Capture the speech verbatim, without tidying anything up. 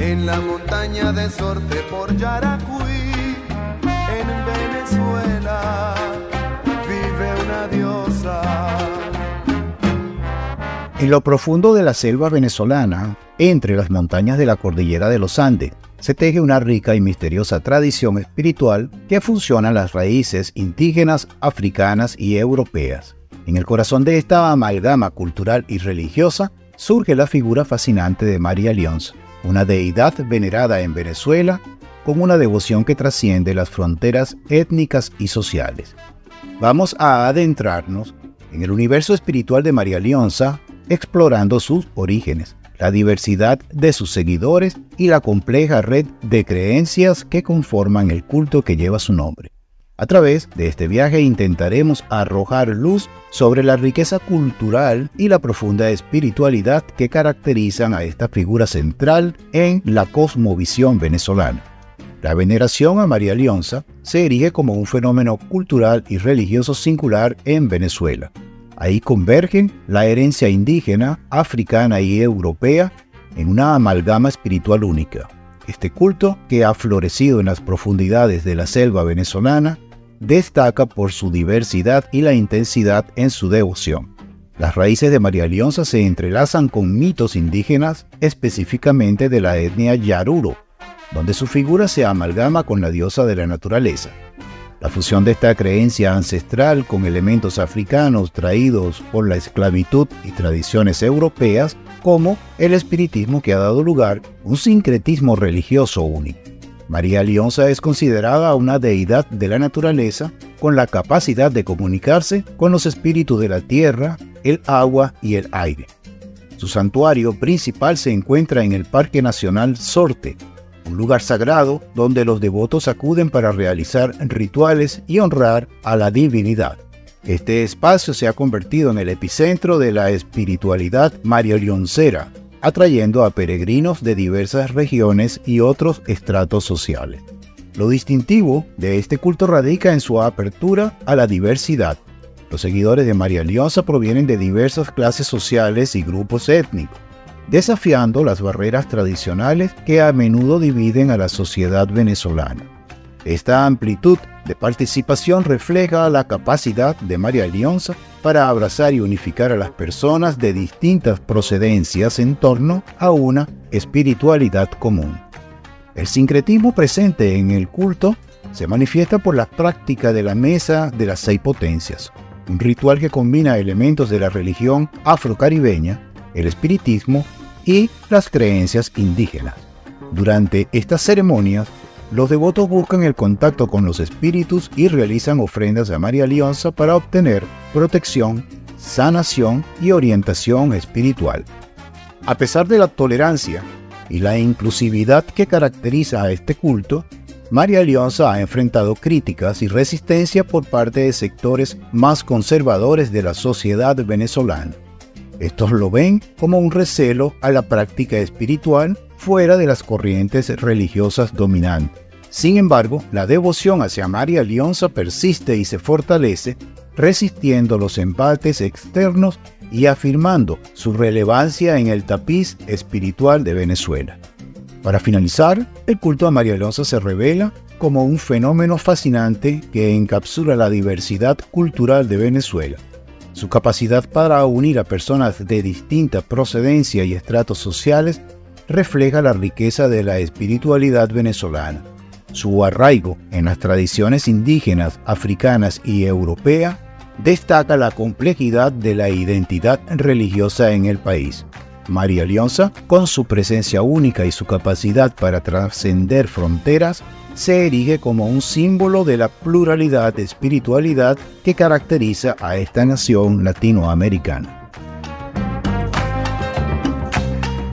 en la montaña de Sorte por Yaracuy, en Venezuela, vive una diosa. En lo profundo de la selva venezolana, entre las montañas de la cordillera de los Andes, se teje una rica y misteriosa tradición espiritual que fusiona las raíces indígenas, africanas y europeas. En el corazón de esta amalgama cultural y religiosa surge la figura fascinante de María Leonza, una deidad venerada en Venezuela con una devoción que trasciende las fronteras étnicas y sociales. Vamos a adentrarnos en el universo espiritual de María Leonza, explorando sus orígenes, la diversidad de sus seguidores y la compleja red de creencias que conforman el culto que lleva su nombre. A través de este viaje intentaremos arrojar luz sobre la riqueza cultural y la profunda espiritualidad que caracterizan a esta figura central en la cosmovisión venezolana. La veneración a María Leonza se erige como un fenómeno cultural y religioso singular en Venezuela. Ahí convergen la herencia indígena, africana y europea en una amalgama espiritual única. Este culto, que ha florecido en las profundidades de la selva venezolana, destaca por su diversidad y la intensidad en su devoción. Las raíces de María Leonza se entrelazan con mitos indígenas, específicamente de la etnia Yaruro, donde su figura se amalgama con la diosa de la naturaleza. La fusión de esta creencia ancestral con elementos africanos traídos por la esclavitud y tradiciones europeas, como el espiritismo, que ha dado lugar a un sincretismo religioso único. María Leonza es considerada una deidad de la naturaleza con la capacidad de comunicarse con los espíritus de la tierra, el agua y el aire. Su santuario principal se encuentra en el Parque Nacional Sorte, un lugar sagrado donde los devotos acuden para realizar rituales y honrar a la divinidad. Este espacio se ha convertido en el epicentro de la espiritualidad marialeoncera, atrayendo a peregrinos de diversas regiones y otros estratos sociales. Lo distintivo de este culto radica en su apertura a la diversidad. Los seguidores de María Leonza provienen de diversas clases sociales y grupos étnicos, desafiando las barreras tradicionales que a menudo dividen a la sociedad venezolana. Esta amplitud de participación refleja la capacidad de María Leonza para abrazar y unificar a las personas de distintas procedencias en torno a una espiritualidad común. El sincretismo presente en el culto se manifiesta por la práctica de la Mesa de las Seis Potencias, un ritual que combina elementos de la religión afrocaribeña, el espiritismo y las creencias indígenas. Durante estas ceremonias, los devotos buscan el contacto con los espíritus y realizan ofrendas a María Leonza para obtener protección, sanación y orientación espiritual. A pesar de la tolerancia y la inclusividad que caracteriza a este culto, María Leonza ha enfrentado críticas y resistencia por parte de sectores más conservadores de la sociedad venezolana. Estos lo ven como un recelo a la práctica espiritual fuera de las corrientes religiosas dominantes. Sin embargo, la devoción hacia María Leonza persiste y se fortalece, resistiendo los embates externos y afirmando su relevancia en el tapiz espiritual de Venezuela. Para finalizar, el culto a María Leonza se revela como un fenómeno fascinante que encapsula la diversidad cultural de Venezuela. Su capacidad para unir a personas de distinta procedencia y estratos sociales refleja la riqueza de la espiritualidad venezolana. Su arraigo en las tradiciones indígenas, africanas y europeas destaca la complejidad de la identidad religiosa en el país. María Leonza, con su presencia única y su capacidad para trascender fronteras, se erige como un símbolo de la pluralidad de espiritualidad que caracteriza a esta nación latinoamericana.